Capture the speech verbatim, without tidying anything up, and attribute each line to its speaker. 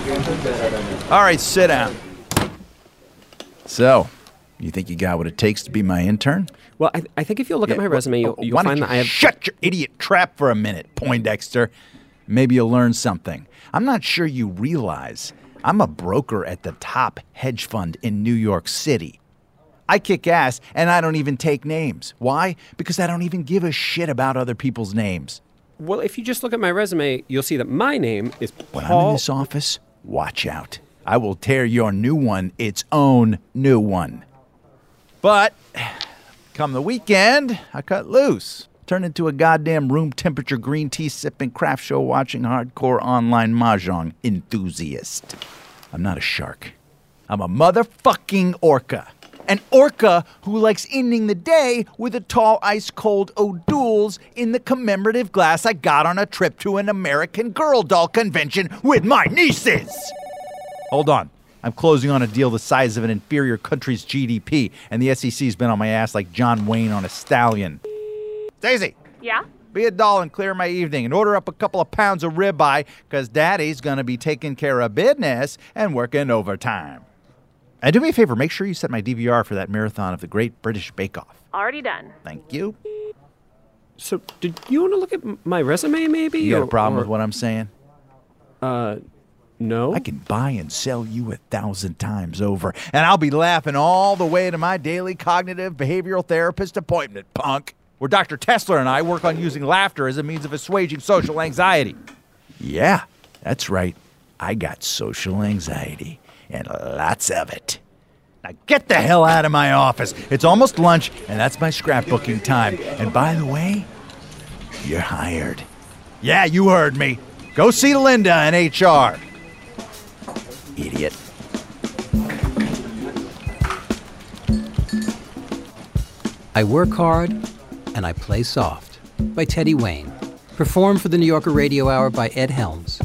Speaker 1: All right, sit down. So, you think you got what it takes to be my intern?
Speaker 2: Well, I, I think if you look
Speaker 1: Yeah,
Speaker 2: at my resume, you'll,
Speaker 1: why
Speaker 2: you'll
Speaker 1: don't
Speaker 2: find
Speaker 1: you
Speaker 2: that I have...
Speaker 1: shut your idiot trap for a minute, Poindexter. Maybe you'll learn something. I'm not sure you realize I'm a broker at the top hedge fund in New York City. I kick ass, and I don't even take names. Why? Because I don't even give a shit about other people's names.
Speaker 2: Well, if you just look at my resume, you'll see that my name is
Speaker 1: When
Speaker 2: Paul...
Speaker 1: I'm in this office, watch out. I will tear your new one its own new one. But, come the weekend, I cut loose. Turned into a goddamn room temperature green tea sipping, craft show watching, hardcore online mahjong enthusiast. I'm not a shark. I'm a motherfucking orca. An orca who likes ending the day with a tall ice-cold O'Doul's in the commemorative glass I got on a trip to an American Girl doll convention with my nieces. Hold on. I'm closing on a deal the size of an inferior country's G D P, and the S E C's been on my ass like John Wayne on a stallion. Daisy.
Speaker 3: Yeah?
Speaker 1: Be a doll and clear my evening and order up a couple of pounds of ribeye, because Daddy's going to be taking care of business and working overtime. And do me a favor, make sure you set my D V R for that marathon of the Great British Bake Off.
Speaker 3: Already done.
Speaker 1: Thank you.
Speaker 2: So, did you want to look at m- my resume, maybe?
Speaker 1: You got
Speaker 2: or,
Speaker 1: a problem
Speaker 2: or,
Speaker 1: with what I'm saying?
Speaker 2: Uh, no.
Speaker 1: I can buy and sell you a thousand times over, and I'll be laughing all the way to my daily cognitive behavioral therapist appointment, punk, where Doctor Tesler and I work on using laughter as a means of assuaging social anxiety. Yeah, that's right. I got social anxiety, and lots of it. Now get the hell out of my office. It's almost lunch, and that's my scrapbooking time. And by the way, you're hired. Yeah, you heard me. Go see Linda in H R. Idiot.
Speaker 4: I Work Hard and I Play Soft by Teddy Wayne. Performed for the New Yorker Radio Hour by Ed Helms.